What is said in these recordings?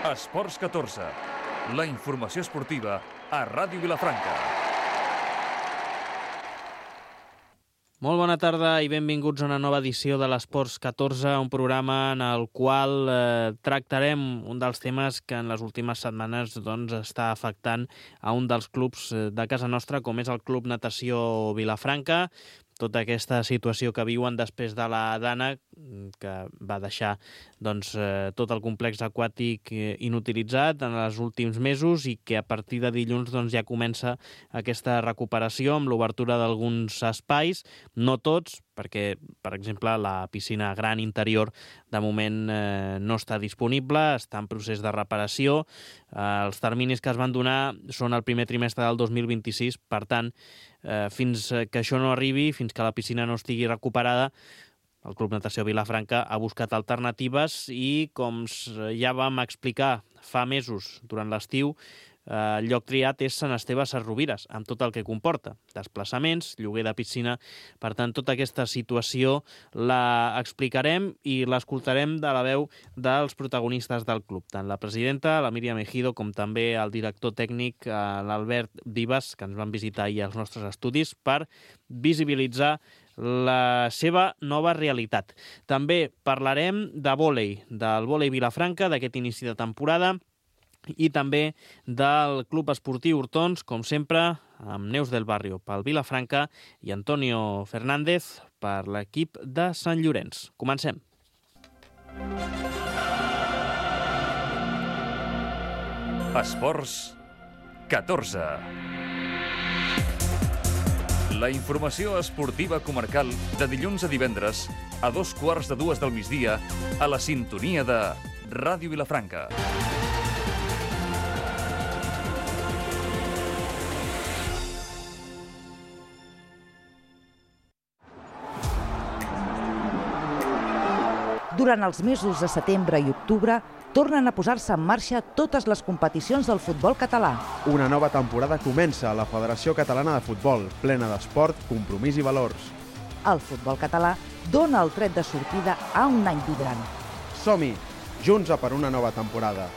Esports 14, la informació esportiva a Ràdio Vilafranca. Molt bona tarda i benvinguts a una nova edició de l'Esports 14, un programa en el qual tractarem un dels temes que en les últimes setmanes està afectant a un dels clubs de casa nostra, com és el Club Natació Vilafranca. Tota aquesta situació que viuen després de la Dana, que va deixar tot el complex aquàtic inutilitzat en els últims mesos i que a partir de dilluns ja comença aquesta recuperació amb l'obertura d'alguns espais, no tots, perquè, per exemple, la piscina gran interior de moment no està disponible, està en procés de reparació. Els terminis que es van donar són el primer trimestre del 2026, per tant, fins que això no arribi, fins que la piscina no estigui recuperada, el Club Natació Vilafranca ha buscat alternatives i, com ja vam explicar fa mesos durant l'estiu, el lloc triat és Sant Esteve Sesrovires, amb tot el que comporta, desplaçaments, lloguer de piscina. Per tant, tota aquesta situació la explicarem i l'escoltarem de la veu dels protagonistes del club, tant la presidenta, la Míriam Ejido, com també el director tècnic, l'Albert Vives, que ens van visitar ahir als nostres estudis per visibilitzar la seva nova realitat. També parlarem de vòlei, del vòlei Vilafranca, d'aquest inici de temporada, i també del Club Esportiu Hortons, com sempre, amb Neus del Barrio pel Vilafranca i Antonio Fernández per l'equip de Sant Llorenç. Comencem. Esports 14. La informació esportiva comarcal de dilluns a divendres a 2:15 del migdia a la sintonia de Ràdio Vilafranca. Durant els mesos de setembre i octubre, tornen a posar-se en marxa totes les competicions del futbol català. Una nova temporada comença a la Federació Catalana de Futbol, plena d'esport, compromís i valors. El futbol català dona el tret de sortida a un any vibrant. Som-hi, junts a per una nova temporada.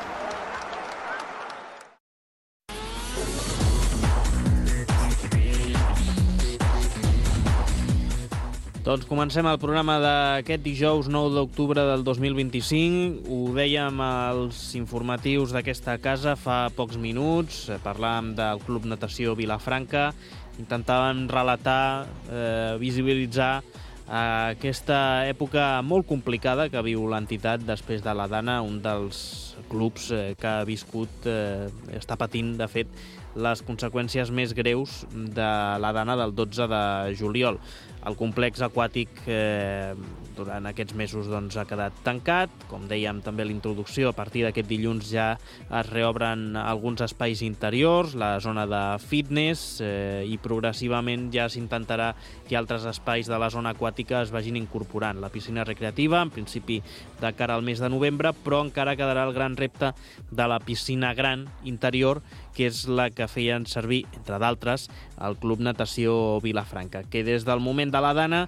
Doncs comencem el programa d'aquest dijous 9 d'octubre del 2025. Ho dèiem als informatius d'aquesta casa fa pocs minuts. Parlàvem del Club Natació Vilafranca. Intentàvem relatar, visibilitzar aquesta època molt complicada que viu l'entitat després de la Dana, un dels clubs que ha viscut, està patint, de fet, les conseqüències més greus de la Dana del 12 de juliol. El complex aquàtic durant aquests mesos ha quedat tancat. Com dèiem també a la introducció, a partir d'aquest dilluns ja es reobren alguns espais interiors, la zona de fitness, i progressivament ja s'intentarà que altres espais de la zona aquàtica es vagin incorporant. La piscina recreativa, en principi de cara al mes de novembre, però encara quedarà el gran repte de la piscina gran interior, que és la que feien servir, entre d'altres, el Club Natació Vilafranca, que des del moment de la Dana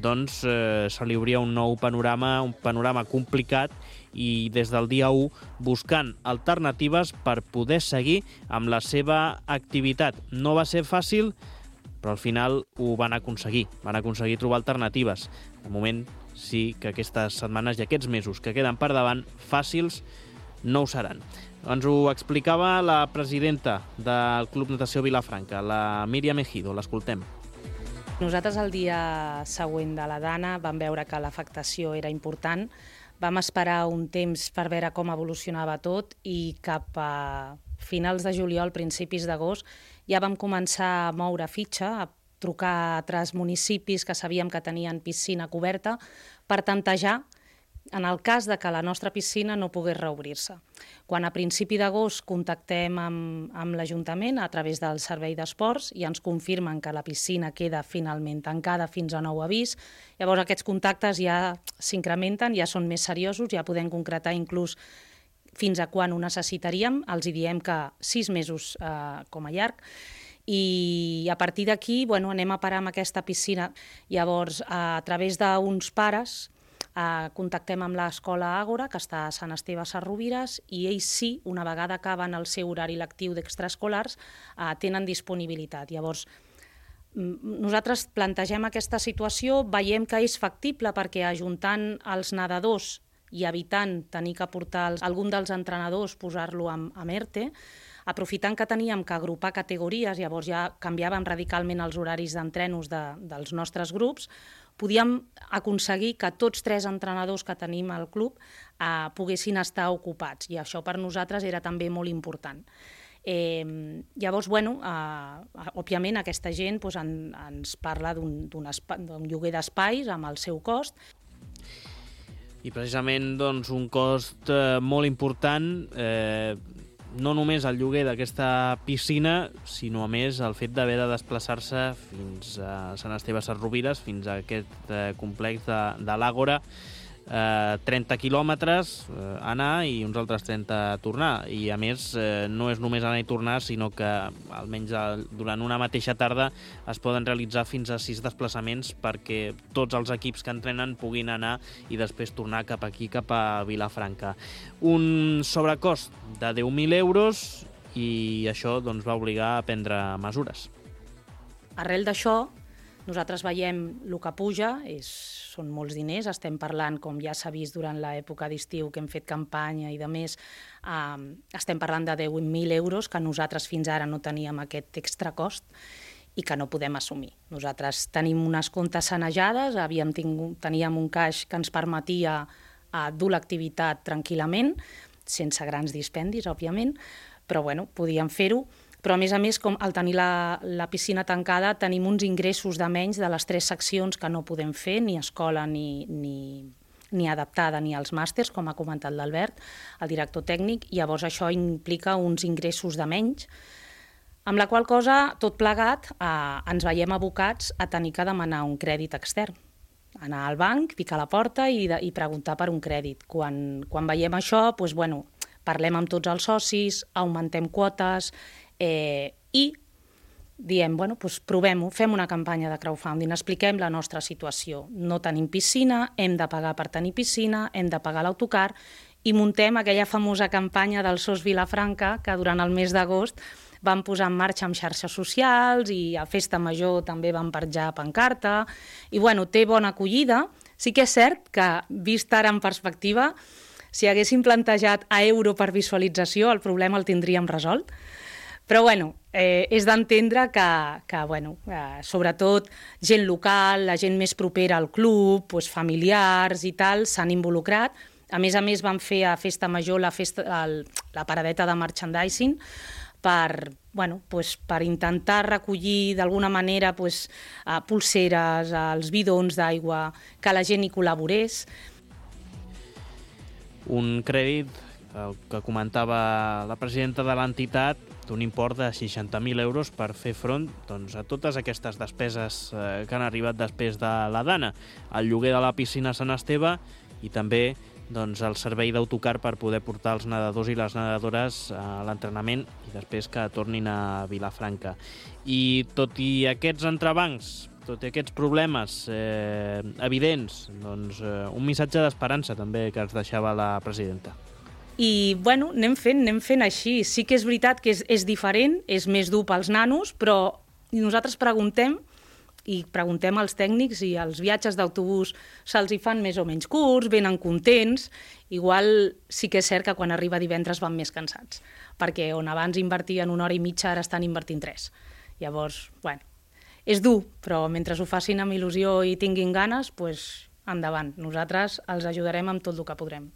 se li obria un nou panorama, un panorama complicat, i des del dia 1 buscant alternatives per poder seguir amb la seva activitat. No va ser fàcil, però al final ho van aconseguir trobar alternatives. De moment sí que aquestes setmanes i aquests mesos que queden per davant fàcils no ho seran. Ens ho explicava la presidenta del Club Natació Vilafranca, la Míriam Ejido. L'escoltem. Nosaltres el dia següent de la Dana vam veure que l'afectació era important. Vam esperar un temps per veure com evolucionava tot i cap a finals de juliol, principis d'agost, ja vam començar a moure fitxa, a trucar a altres municipis que sabíem que tenien piscina coberta per tantejar en el cas de que la nostra piscina no pogués reobrir-se. Quan a principi d'agost contactem amb l'Ajuntament a través del Servei d'Esports i ens confirmen que la piscina queda finalment tancada fins a nou avís, llavors aquests contactes ja s'incrementen, ja són més seriosos, ja podem concretar inclús fins a quan ho necessitaríem. Els hi diem que 6 mesos com a llarg. I a partir d'aquí anem a parar amb aquesta piscina. Llavors, a través d'uns pares, contactem amb l'escola Àgora, que està a Sant Esteve Sesrovires, i ells sí, una vegada acaben el seu horari lectiu d'extraescolars, tenen disponibilitat. Llavors, nosaltres plantegem aquesta situació, veiem que és factible perquè ajuntant els nedadors i evitant tenir que portar algun dels entrenadors, posar-lo amb ERTE, aprofitant que teníem que agrupar categories, llavors ja canviàvem radicalment els horaris d'entrenos dels nostres grups, podíem aconseguir que tots 3 entrenadors que tenim al club poguessin estar ocupats, i això per nosaltres era també molt important. Llavors, òbviament aquesta gent ens parla d'un lloguer d'espais amb el seu cost. I precisament un cost molt important, no només el lloguer d'aquesta piscina, sinó a més el fet d'haver de desplaçar-se fins a Sant Esteve Sesrovires, fins a aquest complex de l'Àgora, 30 quilòmetres anar i uns altres 30 tornar. I a més no és només anar i tornar, sinó que almenys durant una mateixa tarda es poden realitzar fins a 6 desplaçaments perquè tots els equips que entrenen puguin anar i després tornar cap aquí, cap a Vilafranca. Un sobrecost de 10.000 euros i això va obligar a prendre mesures. Arrel d'això, nosaltres veiem el que puja, són molts diners, estem parlant, com ja s'ha vist durant l'època d'estiu que hem fet campanya i de més, estem parlant de 10.000 euros que nosaltres fins ara no teníem aquest extra cost i que no podem assumir. Nosaltres tenim unes comptes sanejades, teníem un caix que ens permetia dur l'activitat tranquil·lament, sense grans dispendis, òbviament, però podíem fer-ho. Però, a més, com al tenir la piscina tancada, tenim uns ingressos de menys de les 3 seccions que no podem fer, ni escola ni adaptada, ni els màsters, com ha comentat l'Albert, el director tècnic. Llavors, això implica uns ingressos de menys, amb la qual cosa, tot plegat, ens veiem abocats a tenir que demanar un crèdit extern. Anar al banc, picar a la porta i preguntar per un crèdit. Quan veiem això, parlem amb tots els socis, augmentem quotes, i diem, provem-ho, fem una campanya de crowdfunding, expliquem la nostra situació. No tenim piscina, hem de pagar per tenir piscina, hem de pagar l'autocar, i muntem aquella famosa campanya del SOS Vilafranca que durant el mes d'agost vam posar en marxa amb xarxes socials i a Festa Major també vam penjar pancarta. I té bona acollida. Sí que és cert que, vist ara en perspectiva, si haguéssim plantejat a euro per visualització, el problema el tindríem resolt. Però, és d'entendre que sobretot gent local, la gent més propera al club, familiars i tal, s'han involucrat. A més, vam fer a Festa Major la paradeta de merchandising per intentar recollir d'alguna manera pulseres, els bidons d'aigua, que la gent hi col·laborés. Un crèdit, el que comentava la presidenta de l'entitat, d'un import de 60.000 euros per fer front a totes aquestes despeses que han arribat després de la Dana, el lloguer de la piscina Sant Esteve i també el servei d'autocar per poder portar els nedadors i les nedadores a l'entrenament i després que tornin a Vilafranca. I tot i aquests entrebancs, tot i aquests problemes evidents, un missatge d'esperança també que ens deixava la presidenta. I, anem fent així. Sí que és veritat que és diferent, és més dur pels nanos, però nosaltres preguntem als tècnics i els viatges d'autobús se'ls hi fan més o menys curts, venen contents. Igual sí que és cert que quan arriba divendres van més cansats, perquè on abans invertien 1 hora i mitja ara estan invertint 3. Llavors, és dur, però mentre ho facin amb il·lusió i tinguin ganes, endavant. Nosaltres els ajudarem amb tot el que podrem.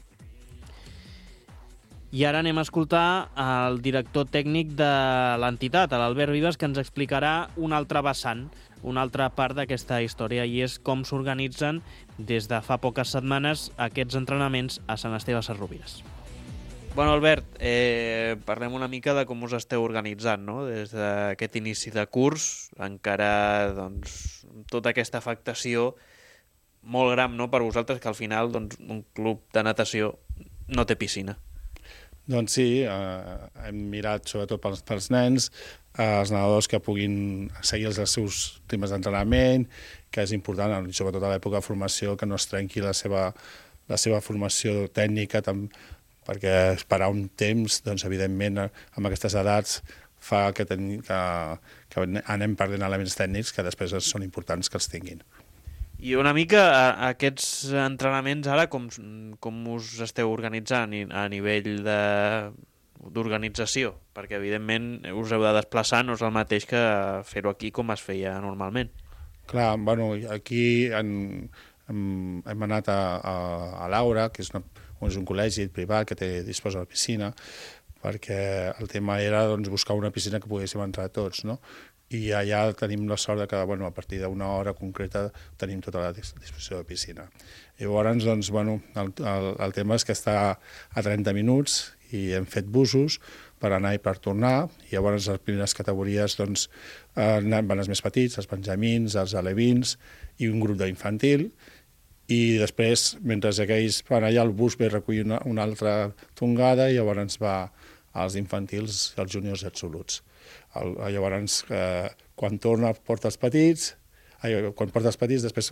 I ara anem a escoltar el director tècnic de l'entitat, l'Albert Vives, que ens explicarà un altre vessant, una altra part d'aquesta història, i és com s'organitzen des de fa poques setmanes aquests entrenaments a Sant Esteve Sesrovires. Bueno, Albert, parlem una mica de com us esteu organitzant, no? Des d'aquest inici de curs, encara tota aquesta afectació molt gran, no, per vosaltres, que al final un club de natació no té piscina. Doncs sí, hem mirat sobretot pels nens, els nedadors que puguin seguir els seus ritmes d'entrenament, que és important, sobretot a l'època de formació, que no es trenqui la seva formació tècnica, perquè esperar un temps, doncs, evidentment, amb aquestes edats, fa que anem perdent elements tècnics que després són importants que els tinguin. I una mica aquests entrenaments ara com us esteu organitzant a nivell d'organització? Perquè evidentment us heu de desplaçar, no és el mateix que fer-ho aquí com es feia normalment. Clar, bueno, aquí hem anat a l'Aura, que és un col·legi privat que disposa de piscina, perquè el tema era buscar una piscina que poguéssim entrar tots, no? I allà tenim la sort que a partir d'una hora concreta tenim tota la disposició de piscina. Llavors, el tema és que està a 30 minuts i hem fet busos per anar i per tornar, i llavors les primeres categories van els més petits, els benjamins, els alevins i un grup d'infantil, i després, mentre aquells van allà, el bus ve a recollir una altra tongada i llavors va als infantils i als júniors absoluts. Llavors, quan torna porta els petits, després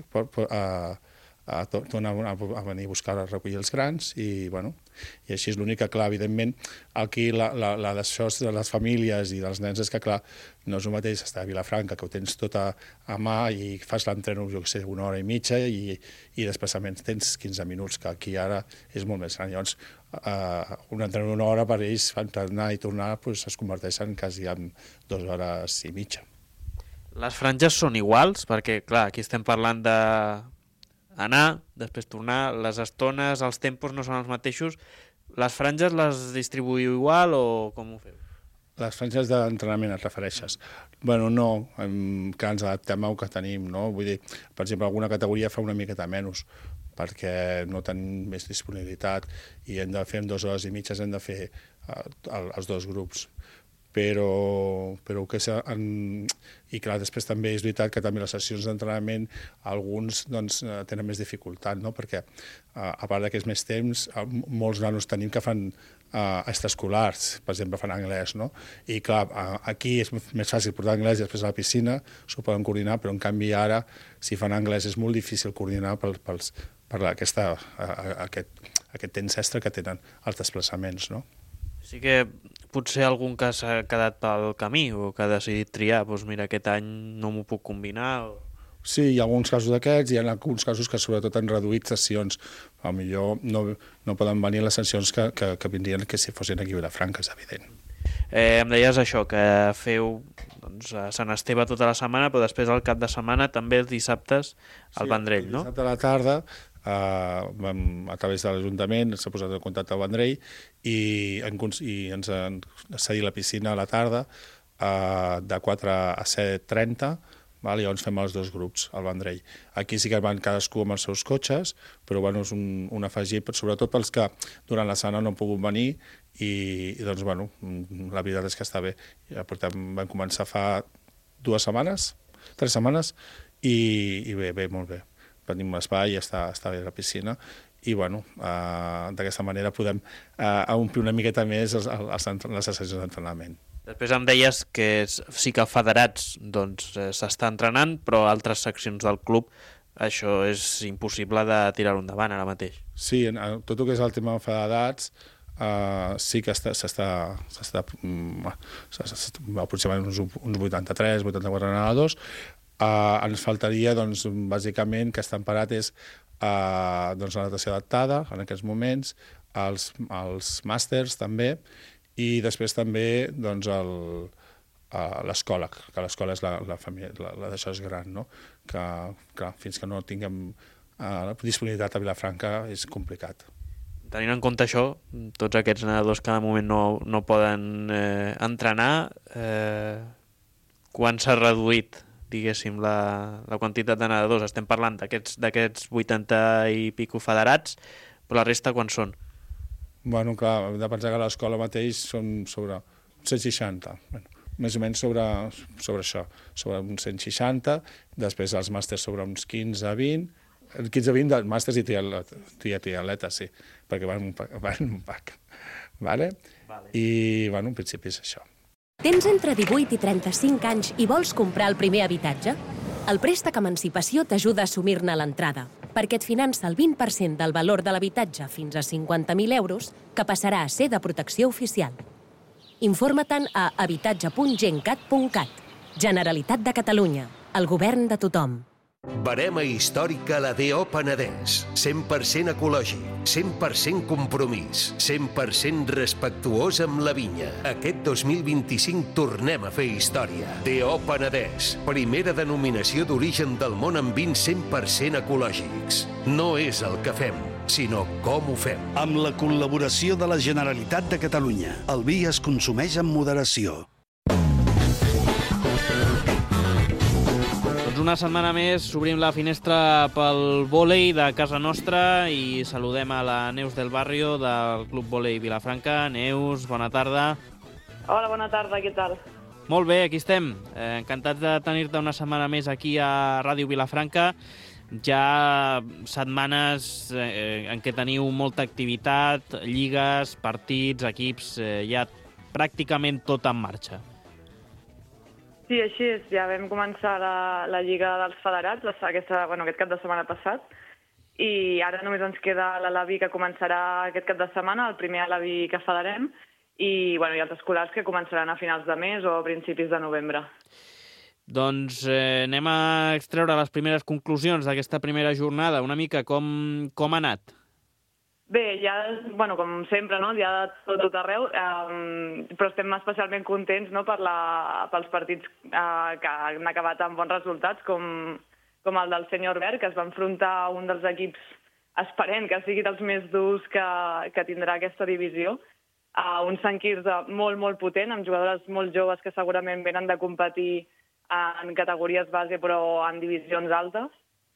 torna a venir a buscar a recollir els grans, i així és l'únic que, clar, evidentment, aquí la d'això de les famílies i dels nens és que, clar, no és el mateix estar a Vilafranca, que ho tens tot a mà i fas l'entreno, jo què sé, 1 hora i mitja, i desplaçaments tens 15 minuts, que aquí ara és molt més gran. Llavors, un entreno d'1 hora per ells, anar i tornar, es converteixen quasi en 2 hores i mitja. Les franges són iguals? Perquè, clar, aquí estem parlant d'anar, després tornar, les estones, els tempos no són els mateixos. Les franges les distribuïu igual o com ho feu? Les franges d'entrenament et refereixes? Bueno, no, que ens adaptem al que tenim, no? Vull dir, per exemple, alguna categoria fa una miqueta menys, perquè no tenim més disponibilitat i hem de fer en 2 hores i mitges, hem de fer els 2 grups. Però i clar, després també és veritat que també les sessions d'entrenament alguns tenen més dificultat, no? Perquè a part que és més temps, molts nanos tenim que fan extraescolars, per exemple fan anglès, no? I clar, aquí és més fàcil portar anglès i després a la piscina s'ho poden coordinar, però en canvi ara si fan anglès és molt difícil coordinar per aquest temps extra que tenen els desplaçaments, no? Sí que potser algun que s'ha quedat pel camí o que ha decidit triar, doncs mira, aquest any no m'ho puc combinar. Sí, hi ha alguns casos d'aquests, hi ha alguns casos que sobretot han reduït sessions. Potser no poden venir les sessions que vindrien que si fossin aquí a Vilafranca, és evident. Em deies això, que feu a Sant Esteve tota la setmana, però després al cap de setmana també els dissabtes al Vendrell, no? Sí, el dissabte a la tarda, a través de l'Ajuntament s'ha posat en contacte al Vendrell i ens han cedit la piscina a la tarda de 4 a 7:30, i llavors fem els 2 grups al Vendrell. Aquí sí que van cadascú amb els seus cotxes, però és un afegit, sobretot pels que durant la setmana no han pogut venir, i la veritat és que està bé. Vam començar fa 3 setmanes, i bé, molt bé. Tenim l'espai i està bé la piscina, i d'aquesta manera podem omplir una miqueta més les sessions d'entrenament. Després em deies que sí que federats s'està entrenant, però altres seccions del club això és impossible de tirar-ho endavant ara mateix. Sí, tot el que és el tema de federats sí que s'està aproximadament uns 83-84 nedadors. Ens faltaria, bàsicament, que està emparat és la natació adaptada en aquests moments, els màsters també, i després també l'escola, que l'escola és la família, d'això és gran, no? Que clar, fins que no tinguem disponibilitat a Vilafranca és complicat. Tenint en compte això, tots aquests nedadors que de moment no poden entrenar, quan s'ha reduït, diguéssim, la quantitat de nedadors? Estem parlant d'aquests 80 i pico federats, però la resta quan són? Bueno, clar, hem de pensar que a l'escola mateix són sobre 160, més o menys sobre això, sobre uns 160, després els màsters sobre uns 15-20, 15-20 de màsters i triatletes, sí, perquè van un pack. Vale? I, bueno, en principi és això. Tens entre 18 i 35 anys i vols comprar el primer habitatge? El préstec Emancipació t'ajuda a assumir-ne l'entrada, perquè et finança el 20% del valor de l'habitatge fins a 50.000 euros, que passarà a ser de protecció oficial. Informa-te'n a habitatge.gencat.cat. Generalitat de Catalunya, el govern de tothom. Barema històrica a la DO Penedès. 100% ecològic, 100% compromís, 100% respectuós amb la vinya. Aquest 2025 tornem a fer història. DO Penedès, primera denominació d'origen del món amb vins 100% ecològics. No és el que fem, sinó com ho fem. Amb la col·laboració de la Generalitat de Catalunya, el vi es consumeix amb moderació. Una setmana més obrim la finestra pel vòlei de casa nostra i saludem a la Neus del Barrio del Club Vòlei Vilafranca. Neus, bona tarda. Hola, bona tarda, què tal? Molt bé, aquí estem. Encantats de tenir-te una setmana més aquí a Ràdio Vilafranca. Ja setmanes en què teniu molta activitat, lligues, partits, equips, ja pràcticament tot en marxa. Sí, així és. Ja vam començar la Lliga dels Federats aquest cap de setmana passat i ara només ens queda l'Alavi que començarà aquest cap de setmana, el primer Alavi que federem, i els escolars que començaran a finals de mes o a principis de novembre. Doncs anem a extreure les primeres conclusions d'aquesta primera jornada. Una mica com ha anat? Bé, ja, com sempre, no? Ja tot arreu, però estem especialment contents, no? Pels partits que han acabat amb bons resultats, com el del Sènior Verd, que es va enfrontar a un dels equips, esperem que sigui dels més durs que tindrà aquesta divisió, a un Sant Quirze molt, molt potent, amb jugadores molt joves que segurament venen de competir en categories base però en divisions altes,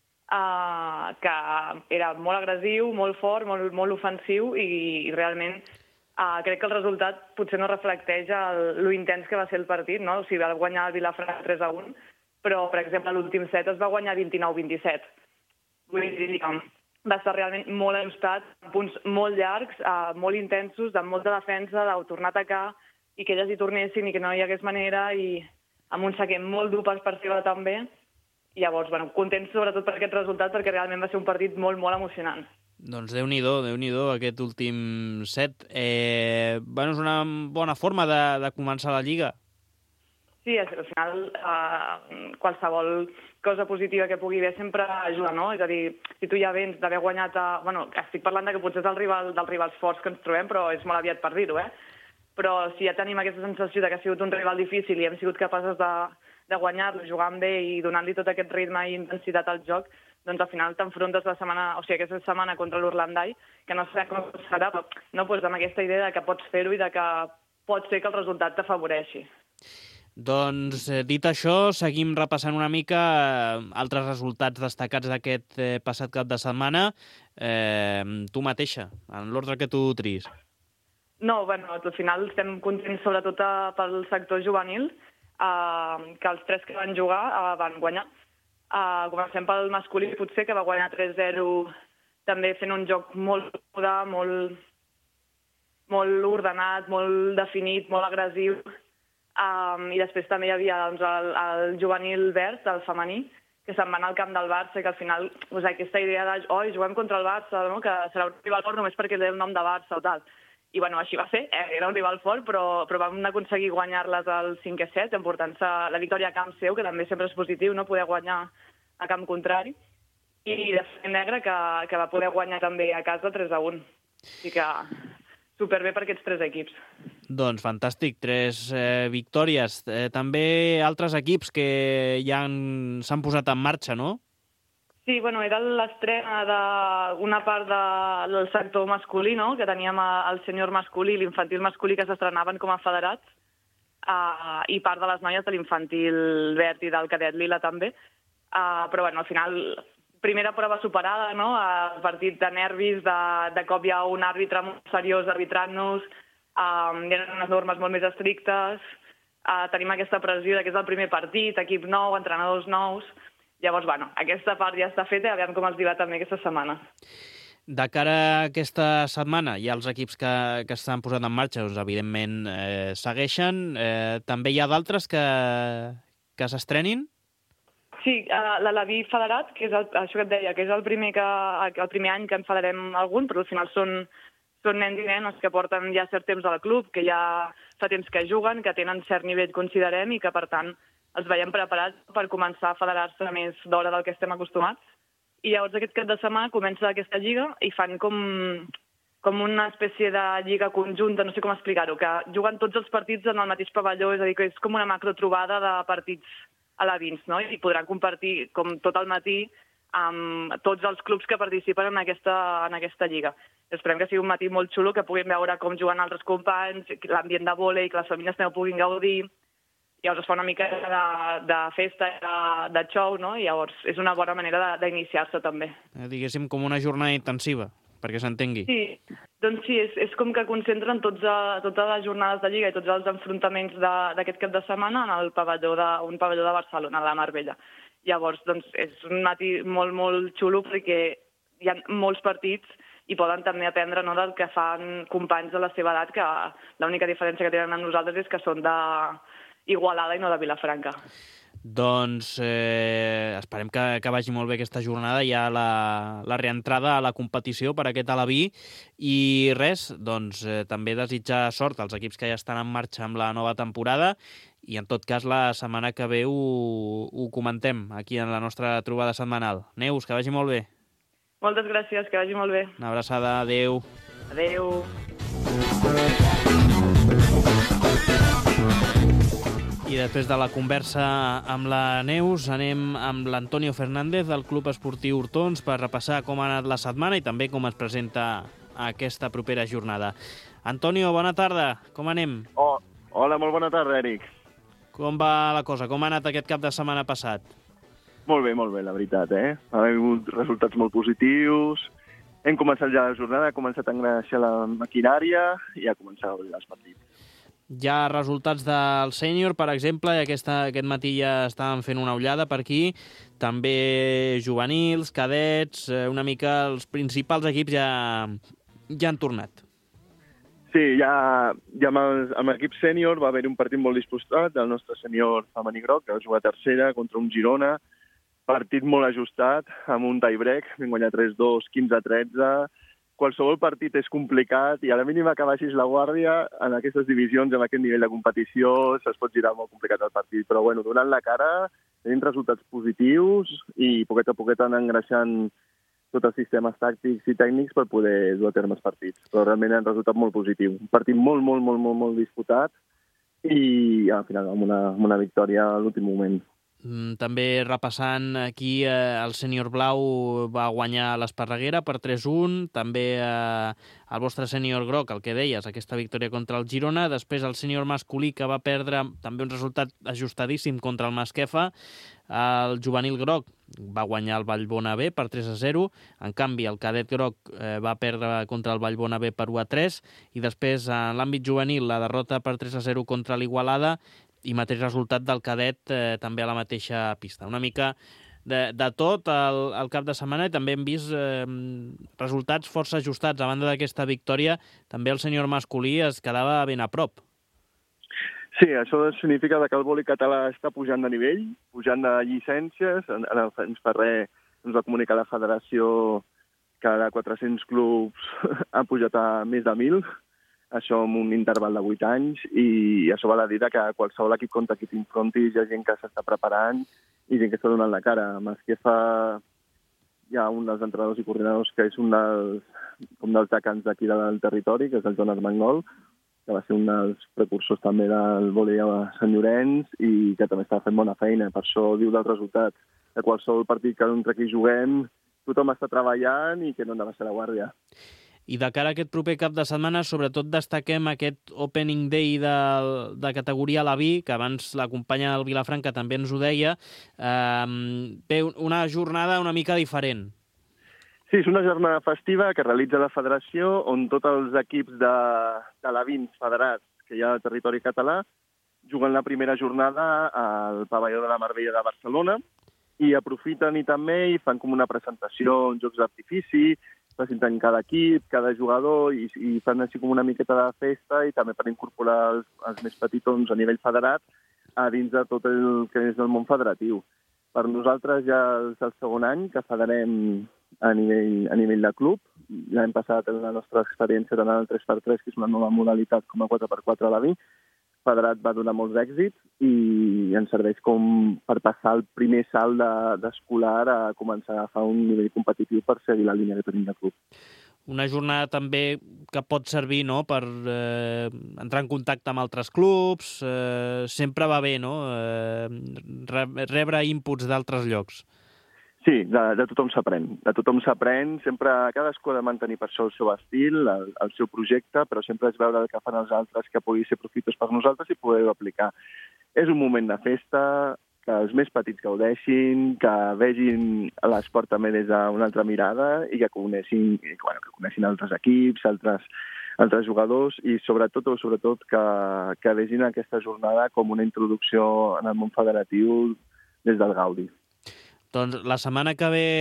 que era molt agressiu, molt fort, molt ofensiu i realment crec que el resultat potser no reflecteix lo intens que va ser el partit, no? O sigui, va guanyar el Vilafranca 3-1, però, per exemple, l'últim set es va guanyar 29-27. Vull dir, va estar realment molt ajustat, amb punts molt llargs, molt intensos, amb molta defensa, de tornar a atacar i que elles hi tornessin i que no hi hagués manera, i amb un saquer molt dur per seva també. Llavors, contents sobretot per aquest resultat, perquè realment va ser un partit molt, molt emocionant. Doncs Déu-n'hi-do, aquest últim set. És una bona forma de començar la Lliga. Sí, al final qualsevol cosa positiva que pugui haver sempre ajuda, no? És a dir, si tu ja vens d'haver guanyat... estic parlant que potser és dels rivals forts que ens trobem, però és molt aviat per dir-ho, Però si ja tenim aquesta sensació que ha sigut un rival difícil i hem sigut capaços de guanyar-lo, jugant bé i donant-li tot aquest ritme i intensitat al joc, doncs al final t'enfrontes aquesta setmana contra l'Orlandai, que no sé com serà, però no, amb aquesta idea que pots fer-ho i que pot ser que el resultat t'afavoreixi. Doncs, dit això, seguim repassant una mica altres resultats destacats d'aquest passat cap de setmana. Tu mateixa, en l'ordre que tu tris. No, al final estem contents sobretot pel sector juvenil, que els 3 que van jugar van guanyar. Comencem pel masculí, potser, que va guanyar 3-0, també fent un joc molt còmode, molt ordenat, molt definit, molt agressiu. I després també hi havia el juvenil verd, el femení, que se'n van al camp del Barça, que al final aquesta idea de juguem contra el Barça, que serà un rival fort només perquè té el nom de Barça o tal. I així va ser, era un rival fort, però vam aconseguir guanyar-les al 5-7, emportant-se la victòria a camp seu, que també sempre és positiu, no poder guanyar a camp contrari, i de Fer Negre, que va poder guanyar també a casa 3-1. Així que superbé per aquests 3 equips. Doncs fantàstic, 3 victòries. També altres equips que ja s'han posat en marxa, no? Sí, era l'estrena d'una part del sector masculí, no? Que teníem el sènior masculí i l'infantil masculí que s'estrenaven com a federats, i part de les noies de l'infantil verd i del cadet lila també. Però al final, primera prova superada, no? El partit de nervis, de cop hi ha un àrbitre molt seriós arbitrant-nos, hi ha unes normes molt més estrictes, tenim aquesta pressió que és el primer partit, equip nou, entrenadors nous. Llavors, aquesta part ja està feta, aviam com els va també aquesta setmana. De cara a aquesta setmana, hi ha els equips que s'han posat en marxa, doncs, evidentment segueixen. També hi ha d'altres que s'estrenin? Sí, l'Alaví Federat, que és això que et deia, que és el primer any que en federem algun, però al final són nens i nenes que porten ja cert temps al club, que ja fa temps que juguen, que tenen cert nivell, considerem, i que, per tant, els veiem preparats per començar a federar-se més d'hora del que estem acostumats. I llavors aquest cap de setmana comença aquesta lliga i fan com una espècie de lliga conjunta, no sé com explicar-ho, que juguen tots els partits en el mateix pavelló, és a dir, que és com una macrotrobada de partits alevins, no? I podran compartir com tot el matí amb tots els clubs que participen en aquesta lliga. Esperem que sigui un matí molt xulo, que puguin veure com juguen altres companys, l'ambient de vòlei, que les famílies també ho puguin gaudir. Llavors es fa una mica de festa, de show, no? I llavors és una bona manera d'iniciar-se també. Diguéssim, com una jornada intensiva, perquè s'entengui. Sí, doncs sí, és com que concentren totes les jornades de Lliga i tots els enfrontaments d'aquest cap de setmana en un pavelló de Barcelona, a la Marbella. Llavors, doncs, és un matí molt, molt xulo perquè hi ha molts partits i poden també aprendre, no, del que fan companys de la seva edat, que l'única diferència que tenen amb nosaltres és que són d'Igualada i no de Vilafranca. Doncs esperem que vagi molt bé aquesta jornada. Hi ha la reentrada a la competició per aquest Alaví i res, doncs també desitjar sort als equips que ja estan en marxa amb la nova temporada i en tot cas la setmana que ve ho comentem aquí en la nostra trobada setmanal. Neus, que vagi molt bé. Moltes gràcies, que vagi molt bé. Una abraçada, adeu. Adeu. I després de la conversa amb la Neus anem amb l'Antonio Fernández del Club Esportiu Hortons per repassar com ha anat la setmana i també com es presenta aquesta propera jornada. Antonio, bona tarda, com anem? Hola, molt bona tarda, Eric. Com va la cosa? Com ha anat aquest cap de setmana passat? Molt bé, la veritat, Ha hagut resultats molt positius, hem començat ja la jornada, ha començat a engreixar la maquinària i ha començat a obrir els partits. Hi ha resultats del sènior, per exemple, i aquest matí ja estàvem fent una ullada per aquí, també juvenils, cadets, una mica els principals equips ja han tornat. Sí, ja amb l'equip sènior va haver un partit molt disputat del nostre sènior femení groc, que va jugar tercera contra un Girona, partit molt ajustat, amb un tie-break, vam guanyar 3-2, 15-13. Qualsevol partit és complicat i a la mínima que baixis la guàrdia en aquestes divisions, amb aquest nivell de competició, se'ls pot girar molt complicat el partit. Però bueno, donant la cara, tenim resultats positius i poquet a poquet anar engreixant tots els sistemes tàctics i tècnics per poder dur a terme els partits. Però realment ha resultat molt positiu. Un partit molt disputat i al final amb una victòria a l'últim moment. També repassant aquí, el sènior blau va guanyar l'Esparreguera per 3-1, també el vostre sènior groc, el que deies, aquesta victòria contra el Girona, després el sènior masculí que va perdre també un resultat ajustadíssim contra el Masquefa, el juvenil groc va guanyar el Vallbona B per 3-0, en canvi el cadet groc va perdre contra el Vallbona B per 1-3 i després en l'àmbit juvenil la derrota per 3-0 contra l'Igualada i mateix resultat del cadet també a la mateixa pista. Una mica de tot el cap de setmana i també hem vist resultats força ajustats. A banda d'aquesta victòria, també el sènior masculí es quedava ben a prop. Sí, això significa que el vòlei català està pujant de nivell, pujant de llicències. Ara ens fa res, ens va comunicar la federació que de 400 clubs han pujat a més de 1.000. Això en un interval de 8 anys, i això val a dir que qualsevol equip contra qui t'infrontis hi ha gent que s'està preparant i gent que està donant la cara. Masquefa, hi ha un dels entrenadors i coordinadors que és un dels decans d'aquí del territori, que és el Joan Armengol, que va ser un dels precursors també del vòlei a Sant Llorenç i que també està fent bona feina. Per això diu dels resultats. De qualsevol partit que contra qui juguem, tothom està treballant i que no hem de baixar la guàrdia. I de cara a aquest proper cap de setmana, sobretot destaquem aquest Opening Day de categoria Alaví, que abans la companya del Vilafranca també ens ho deia. Bé, una jornada una mica diferent. Sí, és una jornada festiva que realitza la federació, on tots els equips d'alevins federats que hi ha al territori català juguen la primera jornada al pavelló de la Marbella de Barcelona i aprofiten i també fan com una presentació, jocs d'artifici, presenten cada equip, cada jugador, i fan així com una miqueta de festa, i també per incorporar els més petitons a nivell federat a dins de tot el que és el món federatiu. Per nosaltres ja és el segon any que federem a nivell de club. L'any passat la nostra experiència era el 3x3, que és una nova modalitat com a 4x4 a la vi. Federat va donar molts èxits i ens serveix com per passar el primer salt d'escolar a començar a agafar un nivell competitiu per seguir la línia que tenim de club. Una jornada també que pot servir, no?, per entrar en contacte amb altres clubs. Sempre va bé, no?, rebre inputs d'altres llocs. Sí, de tothom s'aprèn. De tothom s'aprèn. Sempre cadascú ha de mantenir per això el seu estil, el seu projecte, però sempre és veure el que fan els altres que pugui ser profitós per nosaltres i poder-ho aplicar. És un moment de festa, que els més petits gaudeixin, que vegin l'esport també des d'una altra mirada i que coneixin altres equips, altres jugadors i sobretot que vegin aquesta jornada com una introducció en el món federatiu des del gaudi. Doncs la setmana que ve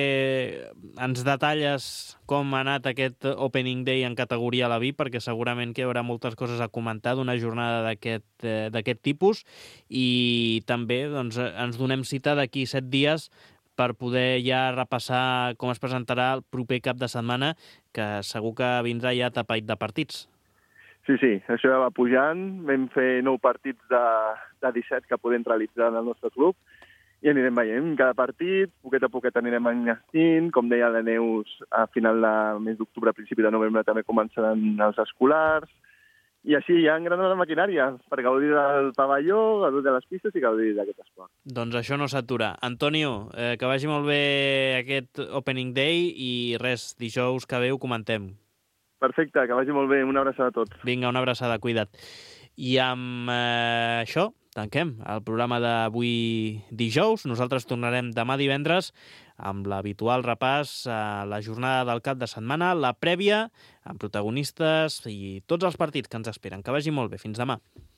ens detalles com ha anat aquest Opening Day en categoria a la vi, perquè segurament que hi haurà moltes coses a comentar d'una jornada d'aquest tipus, i també doncs, ens donem cita d'aquí 7 dies per poder ja repassar com es presentarà el proper cap de setmana, que segur que vindrà ja tapat de partits. Sí, això ja va pujant. Vam fer 9 partits de 17 que podem realitzar en el nostre club, i anirem veient cada partit, poquet a poquet anirem enllestint. Com deia la Neus, a final de mes d'octubre, a principi de novembre, també començaran els escolars. I així ja engranar la maquinària per gaudir del pavelló, gaudir de les pistes i gaudir d'aquest esport. Doncs això no s'atura. Antonio, que vagi molt bé aquest Opening Day i res, dijous que ve ho comentem. Perfecte, que vagi molt bé. Una abraçada a tots. Vinga, una abraçada, cuida't. I amb això tanquem el programa d'avui dijous. Nosaltres tornarem demà divendres amb l'habitual repàs a la jornada del cap de setmana, la prèvia, amb protagonistes i tots els partits que ens esperen. Que vagi molt bé. Fins demà.